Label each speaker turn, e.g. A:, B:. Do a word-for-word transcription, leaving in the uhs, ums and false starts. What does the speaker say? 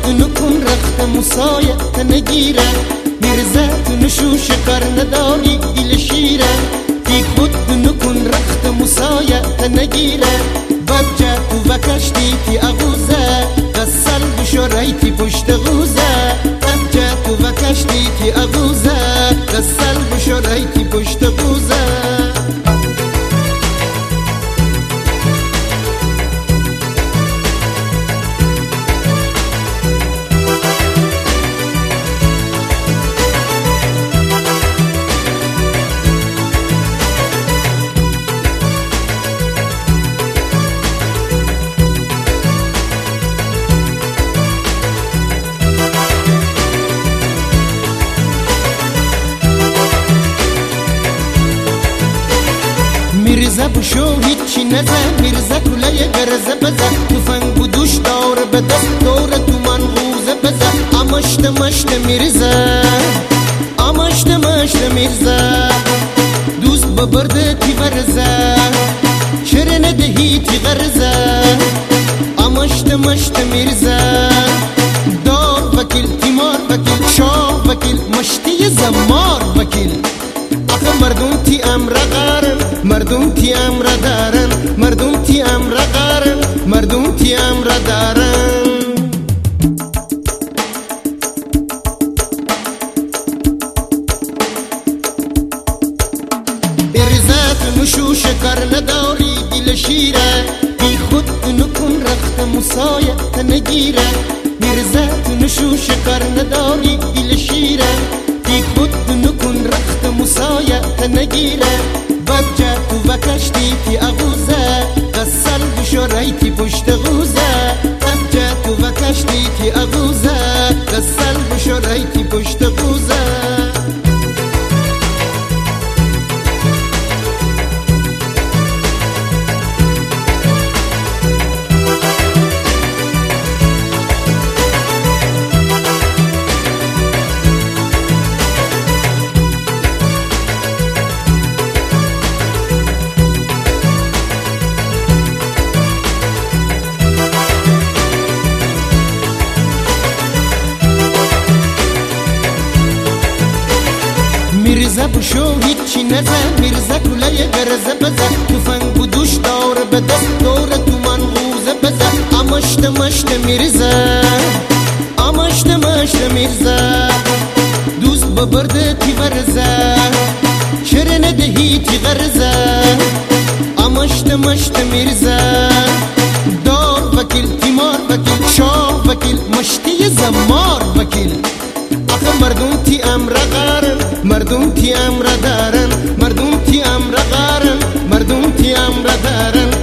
A: نکن رخت موسای نگیره میرزه تو نشوش کار نداری گیل شیره بی خود نکن رخت موسای نگیره بچه تو وکشتی تی اغوزه قسل بشو ریتی پشت غوزه بچه تو وکشتی تی اغوزه قسل بشو ریتی پشت غوزه میرزه بشو هیچی نزه میرزه کله گرزه بزه تفنگ و دوش دار به دست دور تو من غوزه بزه امشت مشت میرزه امشت مشت میرزه دوست ببرده تی برزه چره ندهی تی غرزه امشت مشت میرزه دار وکیل تیمار وکیل شاه وکیل مشتی زمار وکیل آخه مردم تی امر قارن مردم تی امر دارن مردم تی امر قارن مردم تی امر دارن ارزات نشوش کار نداری دل شیره بی خود نکن رخت موسای نگیره ارزات نشوش کار نداری دل شیره بی خود نکن رخت موسای نگیره بچه تو وکشتی تی اغوزه قسل بشو ریتی پشت غوزه بچه تو وکشتی تی اغوزه قسل بشو ریتی پشت غوزه میرزه بشو هیچی نزه میرزه کله گرزه بزه تفنگ و دوش دار به دست دور تو من غوزه بزه امشت مشت میرزه امشت مشت میرزه دوست ببرده تی برزه چره ندهی تی غرزه امشت مشت میرزه دار وکیل تیمار وکیل شاه وکیل مشتی زمار وکیل آخه مردم تی امر قارن مردم تی امر دارن مردم تی امر قارن مردم تی امر دارن